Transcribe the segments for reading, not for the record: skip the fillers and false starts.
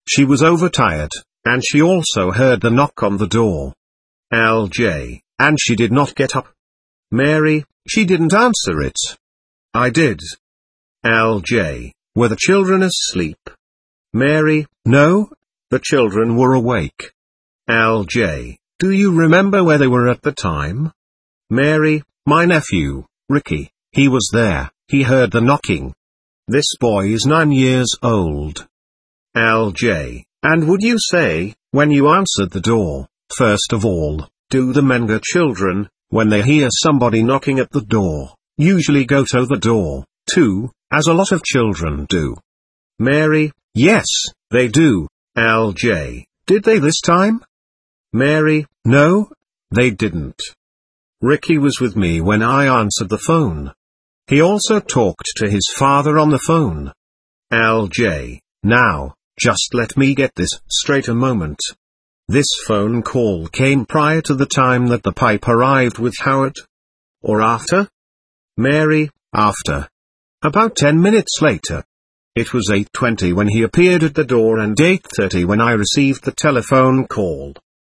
She was overtired, and she also heard the knock on the door. LJ, and she did not get up. Mary, she didn't answer it. I did. LJ, were the children asleep? Mary, no, the children were awake. LJ, do you remember where they were at the time? Mary, my nephew, Ricky, he was there, he heard the knocking. This boy is 9 years old. LJ, and would you say, when you answered the door, first of all, do the Menger children, when they hear somebody knocking at the door, usually go to the door, too, as a lot of children do? Mary, yes, they do. LJ, did they this time? Mary, no, they didn't. Ricky was with me when I answered the phone. He also talked to his father on the phone. LJ, now, just let me get this straight a moment. This phone call came prior to the time that the pipe arrived with Howard? Or after? Mary, after. About 10 minutes later. It was 8:20 when he appeared at the door and 8:30 when I received the telephone call.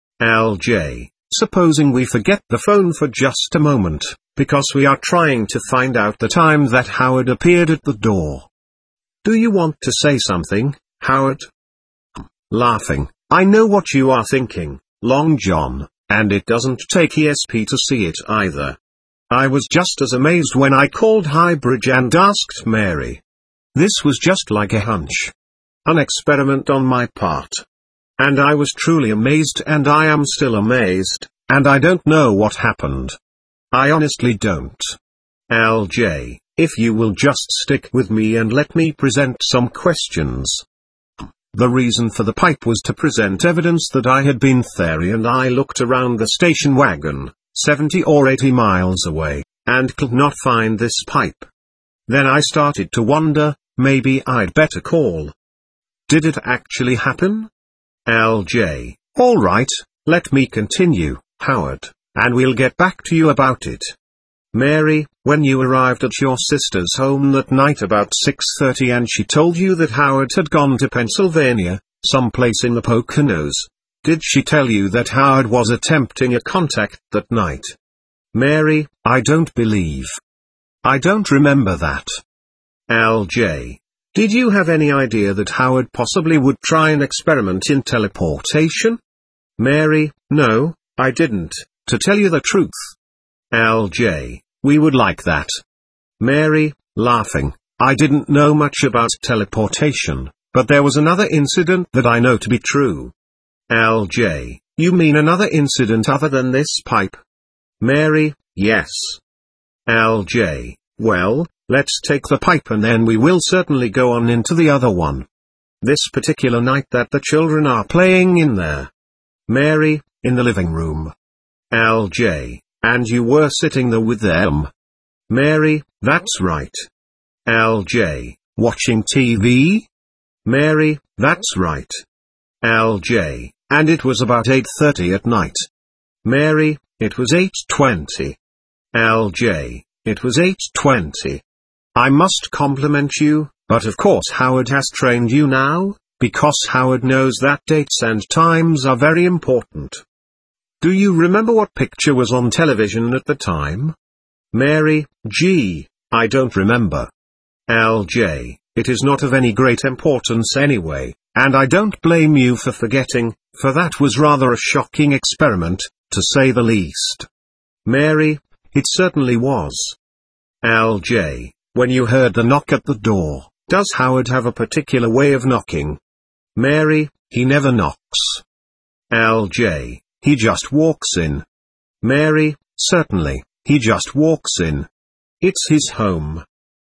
LJ, supposing we forget the phone for just a moment, because we are trying to find out the time that Howard appeared at the door. Do you want to say something, Howard? Laughing, I know what you are thinking, Long John, and it doesn't take ESP to see it either. I was just as amazed when I called Highbridge and asked Mary. This was just like a hunch. An experiment on my part. And I was truly amazed, and I am still amazed, and I don't know what happened. I honestly don't. LJ, if you will just stick with me and let me present some questions. The reason for the pipe was to present evidence that I had been there, and I looked around the station wagon, 70 or 80 miles away, and could not find this pipe. Then I started to wonder, maybe I'd better call. Did it actually happen? LJ, alright, let me continue, Howard, and we'll get back to you about it. Mary, when you arrived at your sister's home that night about 6:30 and she told you that Howard had gone to Pennsylvania, someplace in the Poconos, did she tell you that Howard was attempting a contact that night? Mary, I don't believe. I don't remember that. LJ, did you have any idea that Howard possibly would try an experiment in teleportation? Mary, no, I didn't, to tell you the truth. LJ, we would like that. Mary, laughing, I didn't know much about teleportation, but there was another incident that I know to be true. LJ, you mean another incident other than this pipe? Mary, yes. LJ, well, let's take the pipe and then we will certainly go on into the other one. This particular night that the children are playing in there. Mary, in the living room. LJ, and you were sitting there with them. Mary, that's right. LJ, watching TV? Mary, that's right. LJ, and it was about 8:30 at night. Mary, it was 8:20. LJ, it was 8:20. I must compliment you, but of course Howard has trained you now, because Howard knows that dates and times are very important. Do you remember what picture was on television at the time? Mary, gee, I don't remember. LJ, it is not of any great importance anyway, and I don't blame you for forgetting, for that was rather a shocking experiment, to say the least. Mary, it certainly was. LJ, when you heard the knock at the door, does Howard have a particular way of knocking? Mary, he never knocks. LJ, he just walks in. Mary, certainly, he just walks in. It's his home.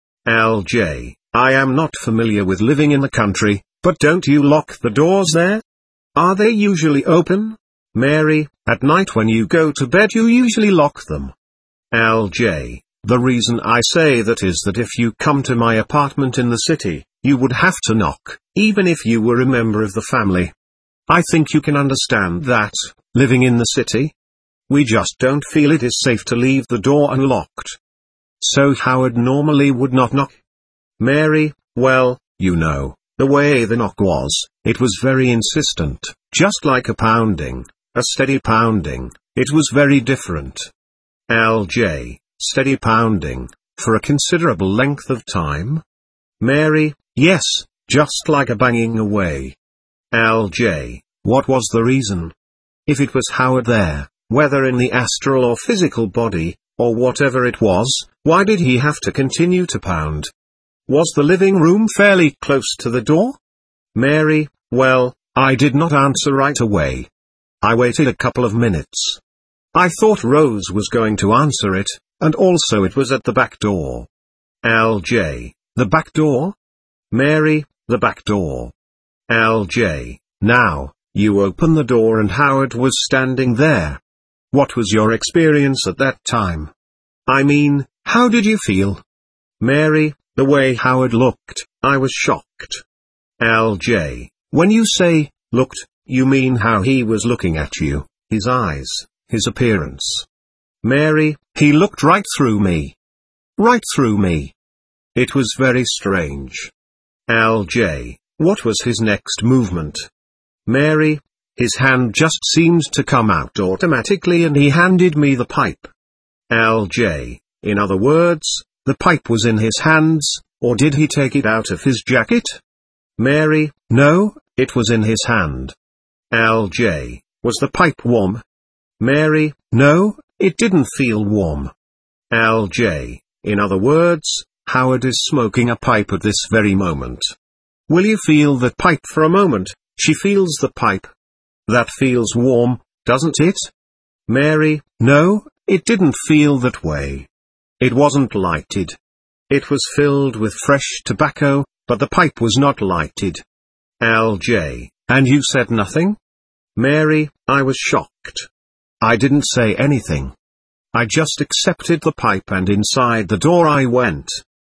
LJ, I am not familiar with living in the country, but don't you lock the doors there? Are they usually open? Mary, at night when you go to bed you usually lock them. LJ, the reason I say that is that if you come to my apartment in the city, you would have to knock, even if you were a member of the family. I think you can understand that, living in the city, we just don't feel it is safe to leave the door unlocked. So Howard normally would not knock. Mary, well, you know, the way the knock was, It was very insistent, just like a pounding, a steady pounding. It was very different. LJ, steady pounding, for a considerable length of time? Mary, yes, just like a banging away. LJ, what was the reason? If it was Howard there, whether in the astral or physical body, or whatever it was, why did he have to continue to pound? Was the living room fairly close to the door? Mary, well, I did not answer right away. I waited a couple of minutes. I thought Rose was going to answer it, and also it was at the back door. LJ, the back door? Mary, the back door. LJ, now, you open the door and Howard was standing there. What was your experience at that time? I mean, how did you feel? Mary, the way Howard looked, I was shocked. LJ, when you say, looked, you mean how he was looking at you, his eyes, his appearance. Mary, he looked right through me. Right through me. It was very strange. LJ, what was his next movement? Mary, his hand just seemed to come out automatically and he handed me the pipe. LJ, in other words, the pipe was in his hands, or did he take it out of his jacket? Mary, no, it was in his hand. LJ, was the pipe warm? Mary, no, it didn't feel warm. LJ, in other words, Howard is smoking a pipe at this very moment. Will you feel that pipe for a moment? She feels the pipe. That feels warm, doesn't it? Mary, no, it didn't feel that way. It wasn't lighted. It was filled with fresh tobacco, but the pipe was not lighted. LJ, and you said nothing? Mary, I was shocked. I didn't say anything. I just accepted the pipe and inside the door I went.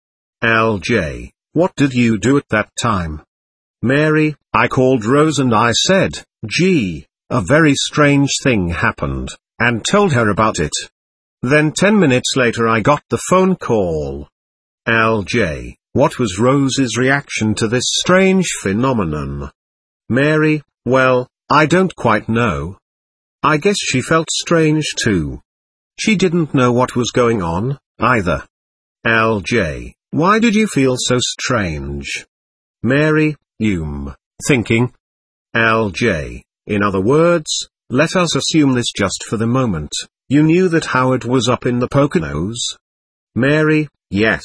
LJ, what did you do at that time? Mary, I called Rose and I said, gee, a very strange thing happened, and told her about it. Then 10 minutes later I got the phone call. LJ, what was Rose's reaction to this strange phenomenon? Mary, well, I don't quite know. I guess she felt strange too. She didn't know what was going on, either. LJ, why did you feel so strange? Mary, thinking. LJ, in other words, let us assume this just for the moment, you knew that Howard was up in the Poconos? Mary, yes.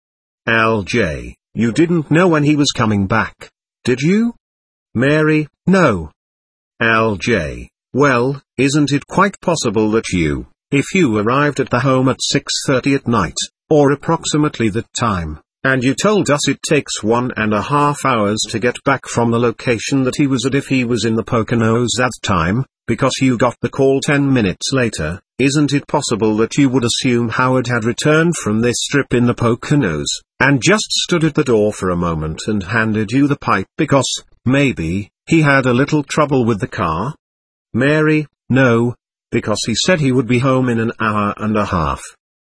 LJ, you didn't know when he was coming back, did you? Mary, no. LJ, well, isn't it quite possible that if you arrived at the home at 6:30 at night, or approximately that time, and you told us it takes 1.5 hours to get back from the location that he was at if he was in the Poconos that time, because you got the call 10 minutes later, isn't it possible that you would assume Howard had returned from this trip in the Poconos, and just stood at the door for a moment and handed you the pipe because, maybe, he had a little trouble with the car? Mary, no, because he said he would be home in 1.5 hours.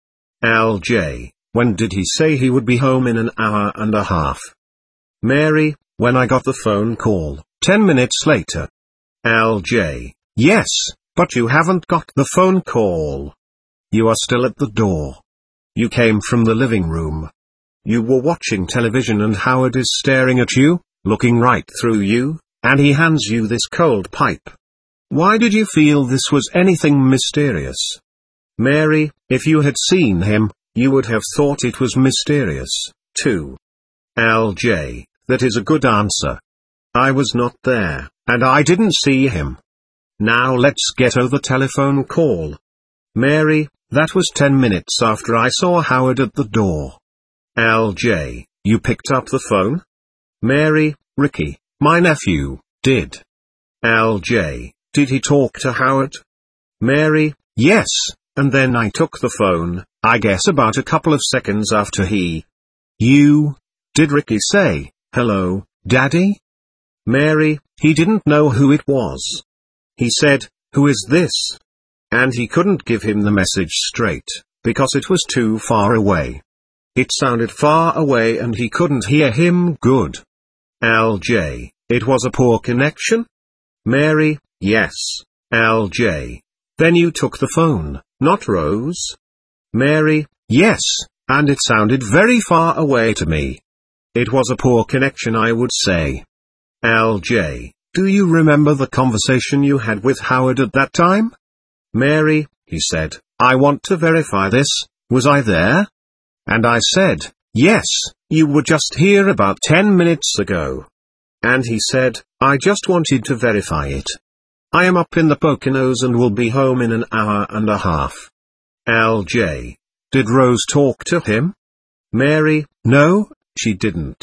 LJ, when did he say he would be home in 1.5 hours? Mary, when I got the phone call, 10 minutes later. LJ, yes, but you haven't got the phone call. You are still at the door. You came from the living room. You were watching television and Howard is staring at you, looking right through you, and he hands you this cold pipe. Why did you feel this was anything mysterious? Mary, if you had seen him, you would have thought it was mysterious, too. LJ, that is a good answer. I was not there, and I didn't see him. Now let's get over the telephone call. Mary, that was 10 minutes after I saw Howard at the door. LJ, you picked up the phone? Mary, Ricky, my nephew, did. LJ, did he talk to Howard? Mary, yes, and then I took the phone, I guess about a couple of seconds after did Ricky say, hello, Daddy? Mary, he didn't know who it was. He said, who is this? And he couldn't give him the message straight, because it was too far away. It sounded far away and he couldn't hear him good. LJ, It was a poor connection? Mary: yes. LJ: then you took the phone, not Rose? Mary: yes, and it sounded very far away to me. It was a poor connection, I would say. LJ: do you remember the conversation you had with Howard at that time? Mary: he said, I want to verify this, was I there? And I said, yes, you were just here about 10 minutes ago. And he said, I just wanted to verify it. I am up in the Poconos and will be home in an hour and a half. LJ: did Rose talk to him? Mary: no, she didn't.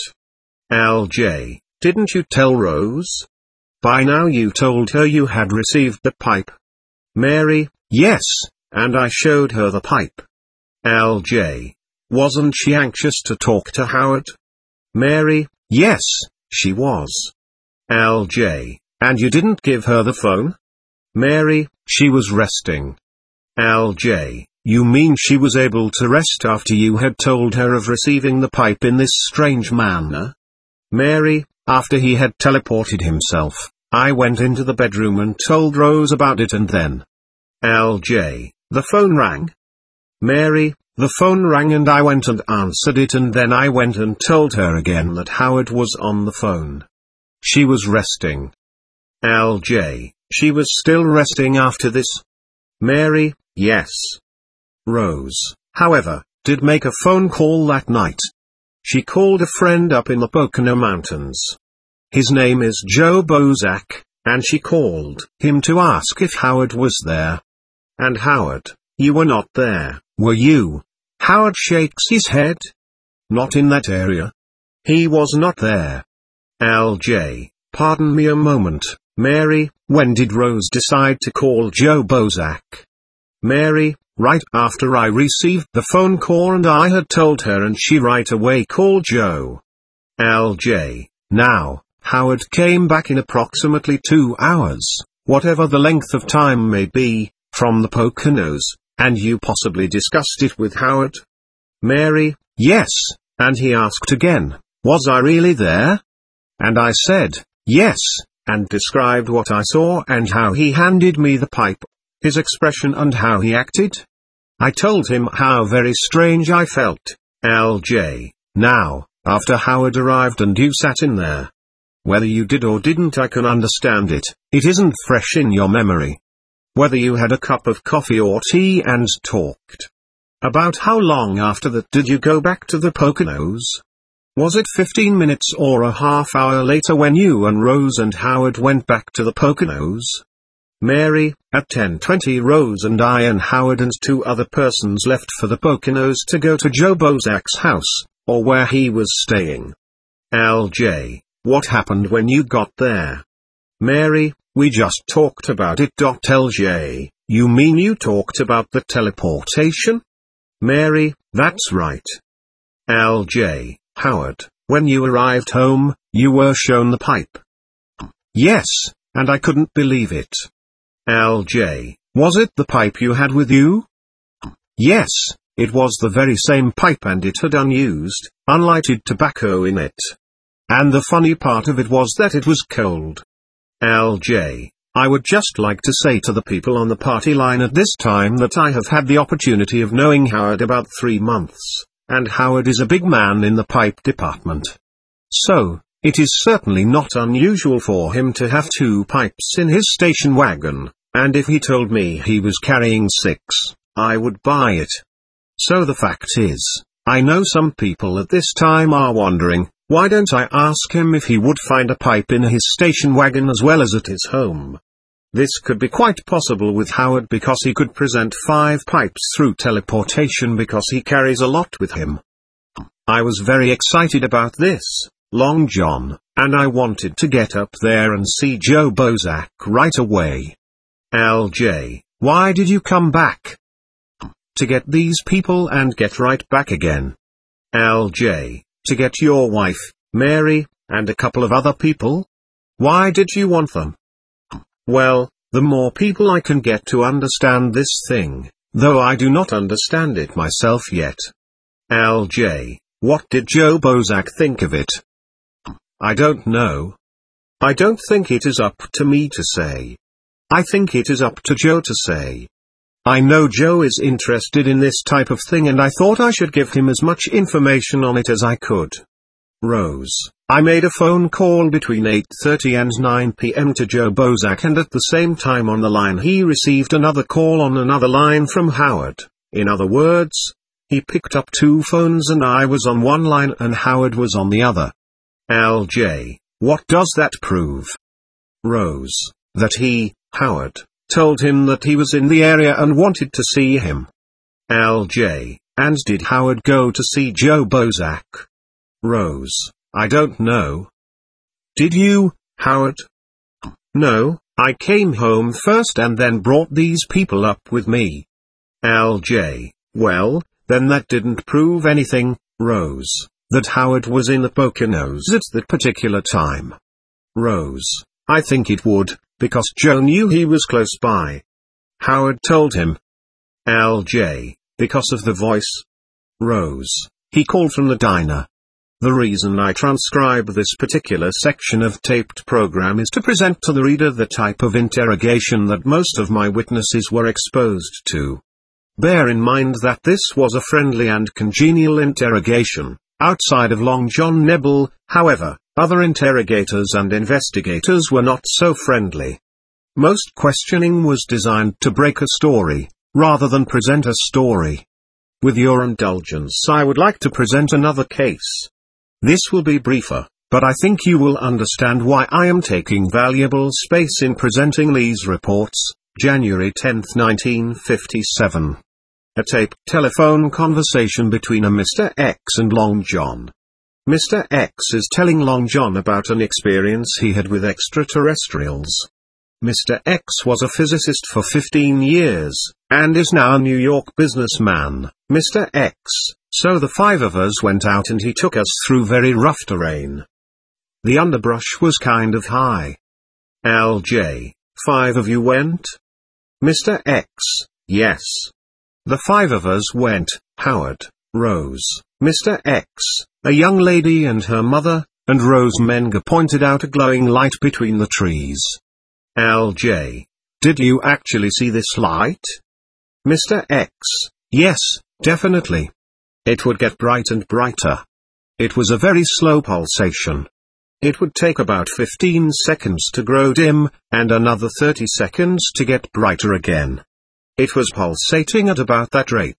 LJ: didn't you tell Rose? By now you told her you had received the pipe. Mary: yes, and I showed her the pipe. LJ: wasn't she anxious to talk to Howard? Mary: yes, she was. LJ: and you didn't give her the phone? Mary: she was resting. LJ: you mean she was able to rest after you had told her of receiving the pipe in this strange manner? Mary: after he had teleported himself, I went into the bedroom and told Rose about it, and then. LJ: the phone rang? Mary: the phone rang and I went and answered it, and then I went and told her again that Howard was on the phone. She was resting. LJ: she was still resting after this? Mary: yes. Rose, however, did make a phone call that night. She called a friend up in the Pocono Mountains. His name is Joe Bozak, and she called him to ask if Howard was there. And Howard: you were not there, were you? Howard shakes his head. Not in that area. He was not there. LJ: pardon me a moment, Mary, when did Rose decide to call Joe Bozak? Mary: right after I received the phone call and I had told her, and she right away called Joe. LJ: now, Howard came back in approximately 2 hours, whatever the length of time may be, from the Poconos, and you possibly discussed it with Howard? Mary: yes, and he asked again, was I really there? And I said, yes, and described what I saw and how he handed me the pipe, his expression and how he acted. I told him how very strange I felt. LJ: now, after Howard arrived and you sat in there. Whether you did or didn't, I can understand it, it isn't fresh in your memory. Whether you had a cup of coffee or tea and talked. About how long after that did you go back to the Poconos? Was it 15 minutes or a half hour later when you and Rose and Howard went back to the Poconos? Mary: at 10:20 Rose and I and Howard and 2 other persons left for the Poconos to go to Joe Bozak's house, or where he was staying. LJ: what happened when you got there? Mary: we just talked about it. LJ: you mean you talked about the teleportation? Mary: that's right. LJ: Howard, when you arrived home, you were shown the pipe. Yes, and I couldn't believe it. LJ: was it the pipe you had with you? Yes, it was the very same pipe, and it had unused, unlighted tobacco in it. And the funny part of it was that it was cold. LJ: I would just like to say to the people on the party line at this time that I have had the opportunity of knowing Howard about 3 months, and Howard is a big man in the pipe department. So, it is certainly not unusual for him to have 2 pipes in his station wagon, and if he told me he was carrying 6, I would buy it. So the fact is, I know some people at this time are wondering, why don't I ask him if he would find a pipe in his station wagon as well as at his home? This could be quite possible with Howard because he could present 5 pipes through teleportation because he carries a lot with him. I was very excited about this, Long John, and I wanted to get up there and see Joe Bozak right away. LJ: why did you come back? To get these people and get right back again. LJ: to get your wife, Mary, and a couple of other people? Why did you want them? Well, the more people I can get to understand this thing, though I do not understand it myself yet. LJ: what did Joe Bozak think of it? I don't know. I don't think it is up to me to say. I think it is up to Joe to say. I know Joe is interested in this type of thing and I thought I should give him as much information on it as I could. Rose, I made a phone call between 8:30 and 9 p.m. to Joe Bozak, and at the same time on the line he received another call on another line from Howard. In other words, he picked up two phones and I was on one line and Howard was on the other. LJ, what does that prove? Rose, that he, Howard, told him that he was in the area and wanted to see him. LJ, and did Howard go to see Joe Bozak? Rose, I don't know. Did you, Howard? No, I came home first and then brought these people up with me. LJ, well, then that didn't prove anything, Rose, that Howard was in the Poconos at that particular time. Rose, I think it would, because Joe knew he was close by. Howard told him. LJ, because of the voice? Rose, he called from the diner. The reason I transcribe this particular section of taped program is to present to the reader the type of interrogation that most of my witnesses were exposed to. Bear in mind that this was a friendly and congenial interrogation. Outside of Long John Nebel, however, other interrogators and investigators were not so friendly. Most questioning was designed to break a story, rather than present a story. With your indulgence, I would like to present another case. This will be briefer, but I think you will understand why I am taking valuable space in presenting these reports. January 10, 1957. A taped telephone conversation between a Mr. X and Long John. Mr. X is telling Long John about an experience he had with extraterrestrials. Mr. X was a physicist for 15 years, and is now a New York businessman. Mr. X, so the five of us went out and he took us through very rough terrain. The underbrush was kind of high. LJ, 5 of you went? Mr. X, yes. The 5 of us went, Howard, Rose, Mr. X, a young lady and her mother, and Rose Menger pointed out a glowing light between the trees. LJ, did you actually see this light? Mr. X, yes, definitely. It would get bright and brighter. It was a very slow pulsation. It would take about 15 seconds to grow dim, and another 30 seconds to get brighter again. It was pulsating at about that rate.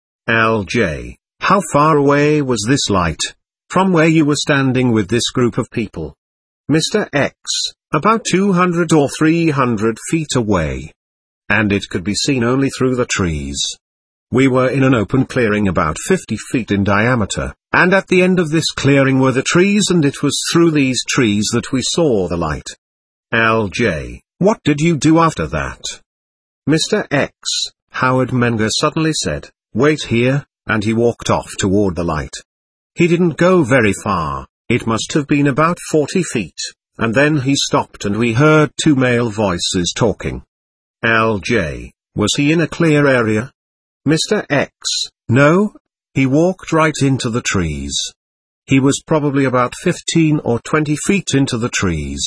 LJ, how far away was this light from where you were standing with this group of people? Mr. X, about 200 or 300 feet away. And it could be seen only through the trees. We were in an open clearing about 50 feet in diameter, and at the end of this clearing were the trees, and it was through these trees that we saw the light. LJ, what did you do after that? Mr. X, Howard Menger suddenly said, wait here, and he walked off toward the light. He didn't go very far, it must have been about 40 feet, and then he stopped and we heard 2 male voices talking. LJ, was he in a clear area? Mr. X, no, he walked right into the trees. He was probably about 15 or 20 feet into the trees.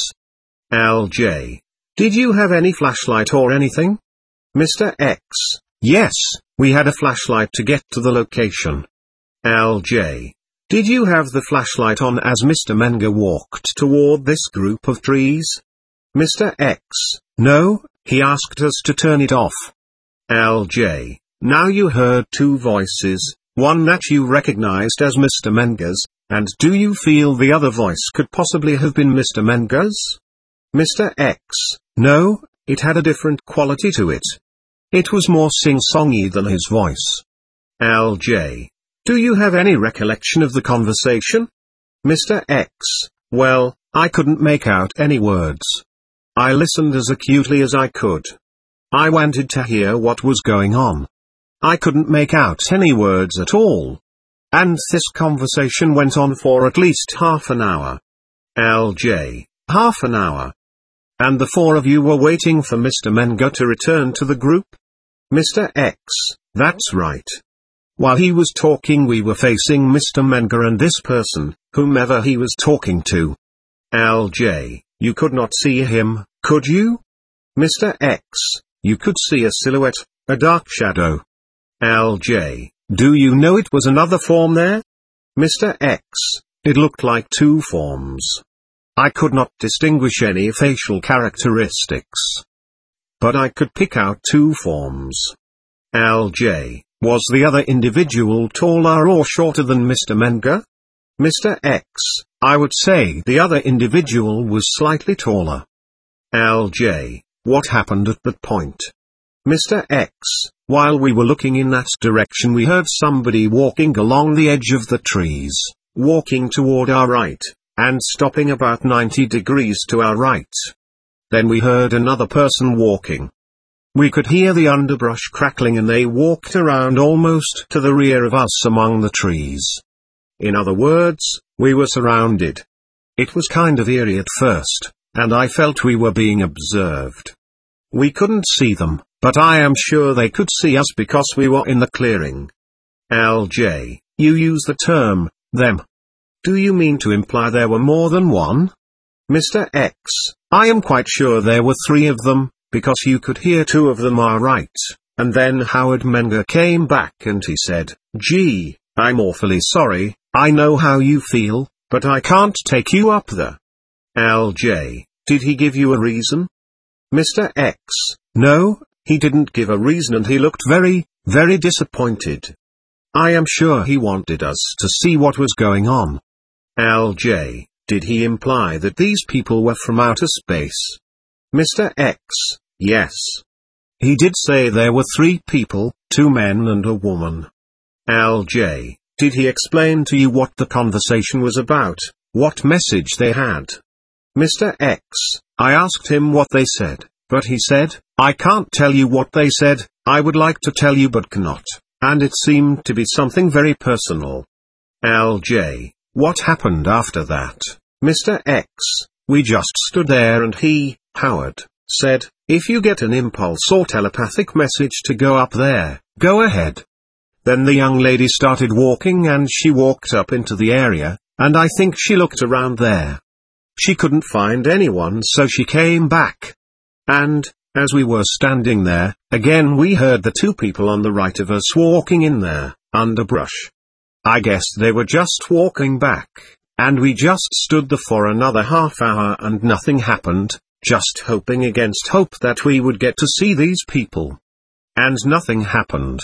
LJ, did you have any flashlight or anything? Mr. X, yes, we had a flashlight to get to the location. LJ, did you have the flashlight on as Mr. Menger walked toward this group of trees? Mr. X, no, he asked us to turn it off. LJ, now you heard 2 voices, one that you recognized as Mr. Menger's, and do you feel the other voice could possibly have been Mr. Menger's? Mr. X, no, it had a different quality to it. It was more sing-songy than his voice. LJ, do you have any recollection of the conversation? Mr. X, well, I couldn't make out any words. I listened as acutely as I could. I wanted to hear what was going on. I couldn't make out any words at all. And this conversation went on for at least half an hour. LJ, half an hour. And the 4 of you were waiting for Mr. Menger to return to the group? Mr. X, that's right. While he was talking we were facing Mr. Menger and this person, whomever he was talking to. LJ, You could not see him, could you? Mr. X, you could see a silhouette, a dark shadow. LJ, do you know it was another form there? Mr. X, it looked like two forms. I could not distinguish any facial characteristics, but I could pick out two forms. LJ, was the other individual taller or shorter than Mr. Menger? Mr. X, I would say the other individual was slightly taller. LJ, what happened at that point? Mr. X, while we were looking in that direction we heard somebody walking along the edge of the trees, walking toward our right, and stopping about 90 degrees to our right. Then we heard another person walking. We could hear the underbrush crackling and they walked around almost to the rear of us among the trees. In other words, we were surrounded. It was kind of eerie at first, and I felt we were being observed. We couldn't see them, but I am sure they could see us because we were in the clearing. LJ, you use the term, them. Do you mean to imply there were more than one? Mr. X, I am quite sure there were three of them, because you could hear two of them are right, and then Howard Menger came back and he said, "Gee, I'm awfully sorry, I know how you feel, but I can't take you up there." LJ, did he give you a reason? Mr. X, no, he didn't give a reason and he looked very, very disappointed. I am sure he wanted us to see what was going on. LJ, did he imply that these people were from outer space? Mr. X, yes. He did say there were three people, two men and a woman. LJ, did he explain to you what the conversation was about, what message they had? Mr. X, I asked him what they said, but he said, I can't tell you what they said, I would like to tell you but cannot, and it seemed to be something very personal. LJ, what happened after that? Mr. X, we just stood there and he, Howard, said, if you get an impulse or telepathic message to go up there, go ahead. Then the young lady started walking and she walked up into the area, and I think she looked around there. She couldn't find anyone so she came back. And, as we were standing there, again we heard the two people on the right of us walking in there, underbrush. I guess they were just walking back, and we just stood there for another half hour and nothing happened, just hoping against hope that we would get to see these people. And nothing happened.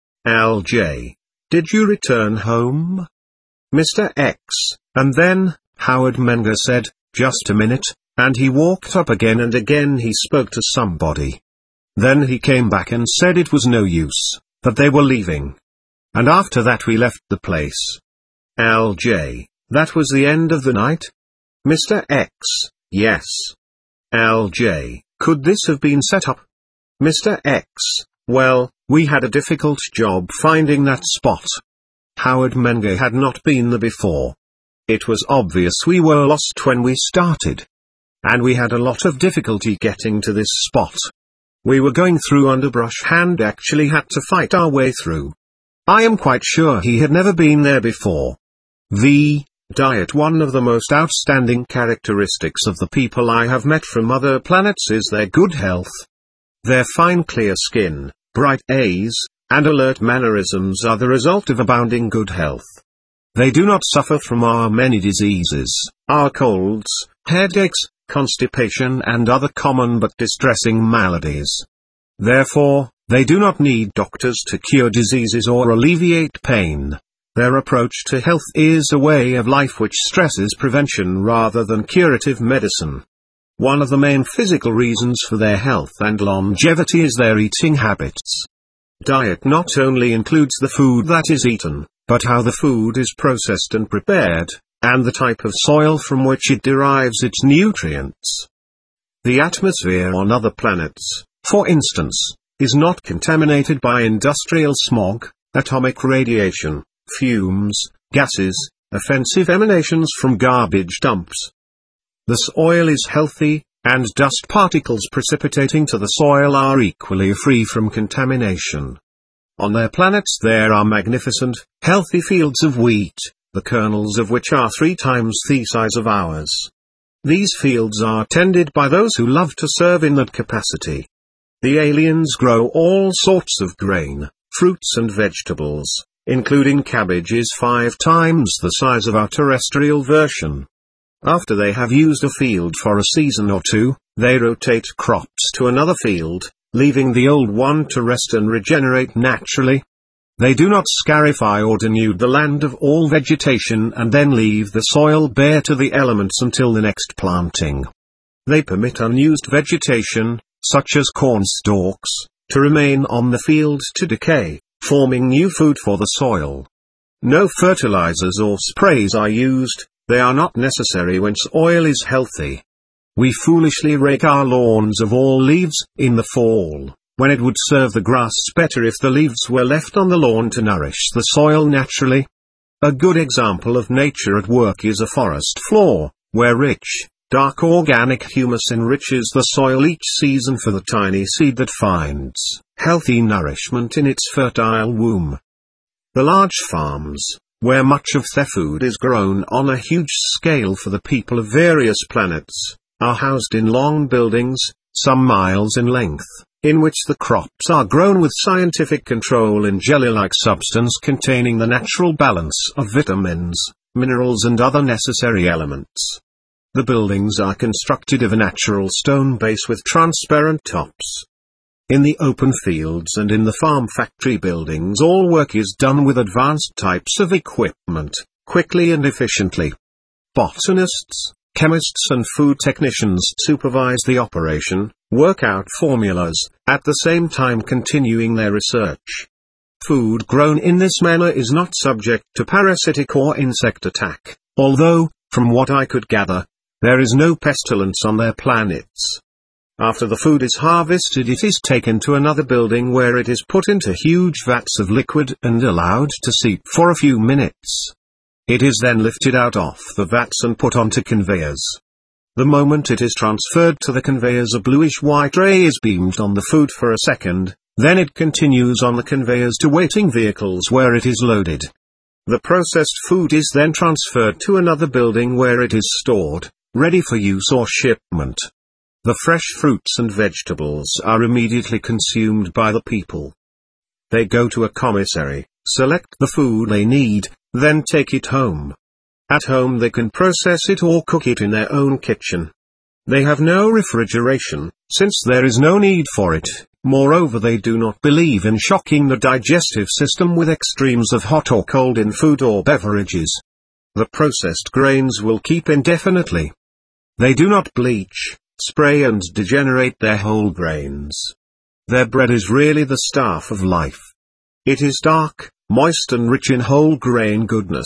LJ, did you return home? Mr. X, and then, Howard Menger said, just a minute, and he walked up again and again he spoke to somebody. Then he came back and said it was no use, that they were leaving. And after that we left the place. LJ, that was the end of the night? Mr. X, yes. LJ, could this have been set up? Mr. X, well, we had a difficult job finding that spot. Howard Menger had not been there before. It was obvious we were lost when we started. And we had a lot of difficulty getting to this spot. We were going through underbrush and actually had to fight our way through. I am quite sure he had never been there before. The diet. One of the most outstanding characteristics of the people I have met from other planets is their good health. Their fine clear skin, bright eyes, and alert mannerisms are the result of abounding good health. They do not suffer from our many diseases, our colds, headaches, constipation and other common but distressing maladies. Therefore, they do not need doctors to cure diseases or alleviate pain. Their approach to health is a way of life which stresses prevention rather than curative medicine. One of the main physical reasons for their health and longevity is their eating habits. Diet not only includes the food that is eaten, but how the food is processed and prepared, and the type of soil from which it derives its nutrients. The atmosphere on other planets, for instance, is not contaminated by industrial smog, atomic radiation, fumes, gases, offensive emanations from garbage dumps. The soil is healthy, and dust particles precipitating to the soil are equally free from contamination. On their planets there are magnificent, healthy fields of wheat, the kernels of which are 3 times the size of ours. These fields are tended by those who love to serve in that capacity. The aliens grow all sorts of grain, fruits and vegetables, including cabbages 5 times the size of our terrestrial version. After they have used a field for a season or two, they rotate crops to another field, leaving the old one to rest and regenerate naturally. They do not scarify or denude the land of all vegetation and then leave the soil bare to the elements until the next planting. They permit unused vegetation, such as corn stalks, to remain on the field to decay, forming new food for the soil. No fertilizers or sprays are used, they are not necessary when soil is healthy. We foolishly rake our lawns of all leaves in the fall, when it would serve the grass better if the leaves were left on the lawn to nourish the soil naturally. A good example of nature at work is a forest floor, where rich, dark organic humus enriches the soil each season for the tiny seed that finds healthy nourishment in its fertile womb. The large farms, where much of their food is grown on a huge scale for the people of various planets, are housed in long buildings, some miles in length, in which the crops are grown with scientific control in jelly-like substance containing the natural balance of vitamins, minerals and other necessary elements. The buildings are constructed of a natural stone base with transparent tops. In the open fields and in the farm factory buildings all work is done with advanced types of equipment, quickly and efficiently. Botanists, chemists and food technicians supervise the operation, work out formulas, at the same time continuing their research. Food grown in this manner is not subject to parasitic or insect attack, although, from what I could gather, there is no pestilence on their planets. After the food is harvested it is taken to another building where it is put into huge vats of liquid and allowed to seep for a few minutes. It is then lifted out off the vats and put onto conveyors. The moment it is transferred to the conveyors a bluish-white ray is beamed on the food for a second, then it continues on the conveyors to waiting vehicles where it is loaded. The processed food is then transferred to another building where it is stored, ready for use or shipment. The fresh fruits and vegetables are immediately consumed by the people. They go to a commissary, select the food they need, then take it home. At home they can process it or cook it in their own kitchen. They have no refrigeration, since there is no need for it. Moreover, they do not believe in shocking the digestive system with extremes of hot or cold in food or beverages. The processed grains will keep indefinitely. They do not bleach, spray and degenerate their whole grains. Their bread is really the staff of life. It is dark, moist and rich in whole grain goodness.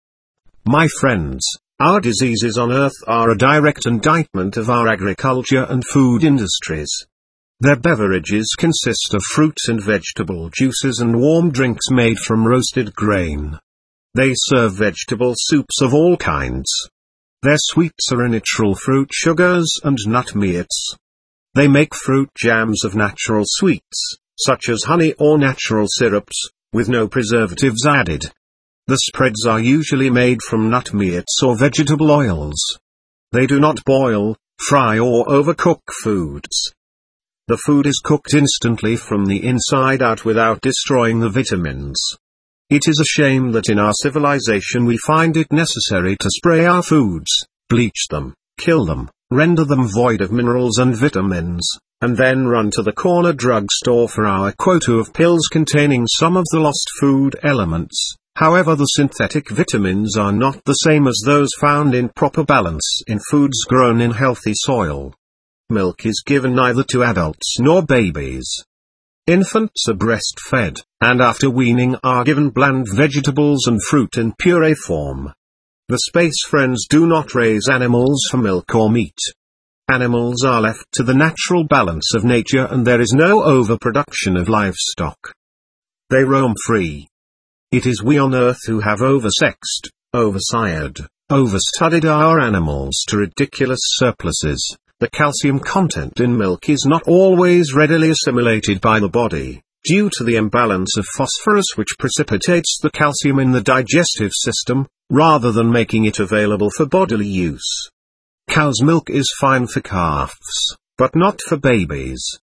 My friends, our diseases on earth are a direct indictment of our agriculture and food industries. Their beverages consist of fruits and vegetable juices and warm drinks made from roasted grain. They serve vegetable soups of all kinds. Their sweets are natural fruit sugars and nut meats. They make fruit jams of natural sweets, such as honey or natural syrups, with no preservatives added. The spreads are usually made from nut meats or vegetable oils. They do not boil, fry or overcook foods. The food is cooked instantly from the inside out without destroying the vitamins. It is a shame that in our civilization we find it necessary to spray our foods, bleach them, kill them, render them void of minerals and vitamins, and then run to the corner drugstore for our quota of pills containing some of the lost food elements. However, the synthetic vitamins are not the same as those found in proper balance in foods grown in healthy soil. Milk is given neither to adults nor babies. Infants are breastfed, and after weaning are given bland vegetables and fruit in puree form. The Space Friends do not raise animals for milk or meat. Animals are left to the natural balance of nature and there is no overproduction of livestock. They roam free. It is we on Earth who have oversexed, oversired, overstudied our animals to ridiculous surpluses. The calcium content in milk is not always readily assimilated by the body, due to the imbalance of phosphorus which precipitates the calcium in the digestive system, rather than making it available for bodily use. Cow's milk is fine for calves, but not for babies.